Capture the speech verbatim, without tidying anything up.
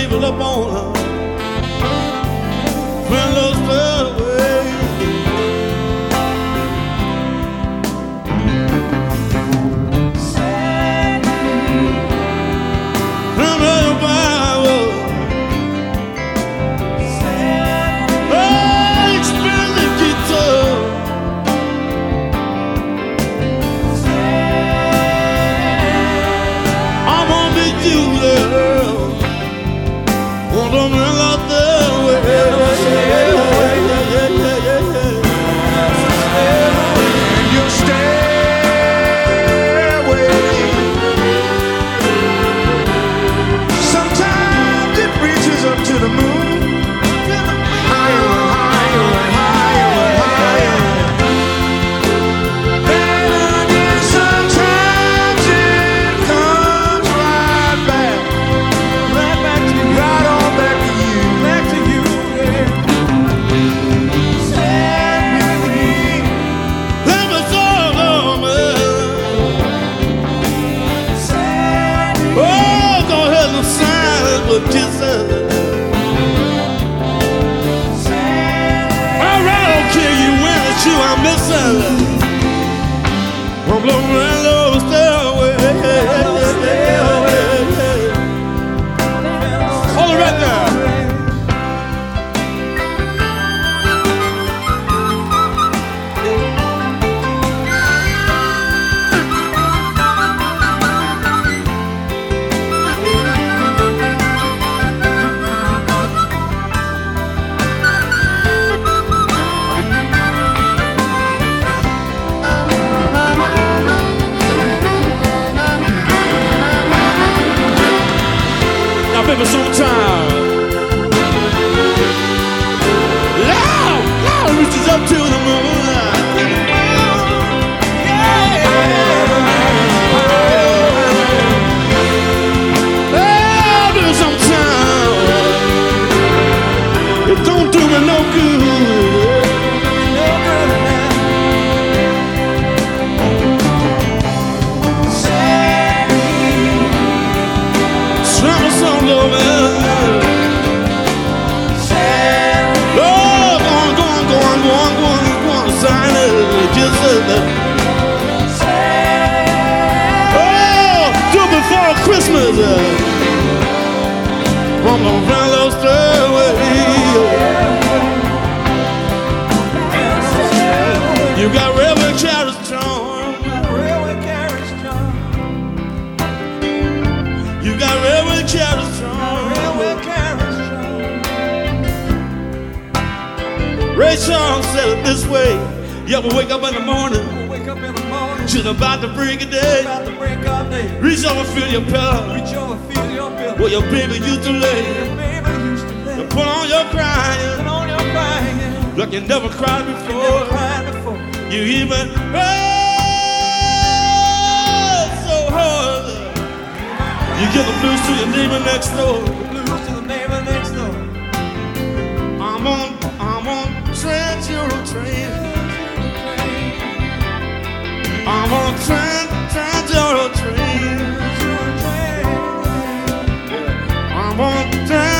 table up on her friendly stairway. I'm blowing low stairway. Hold it right there. Baby, sometime loud, loud reaches up to the moon. Yeah. Oh, baby, sometime it don't do me no good. Christmas uh, from the Vallow stairway. You got railway carriage charm. Railway carriage charm. You got railway carriage charm. Railway carriage charm. Ray Charles said it this way. You ever wake up in the morning? Wake up in the morning. Just about to break a day. About to break a day. Reach over, feel your pillow. Reach over, feel your pillow. Where your baby used to lay. Your baby used to lay. You put on your crying. Put on your crying. Like you never cried before. You never cried before. You even cried so hard. You give the blues to your neighbor next door. The blues to the neighbor next door. I'm on, I'm on Trans Euro train. I'm on a train, Trans Euro train. I'm on a train.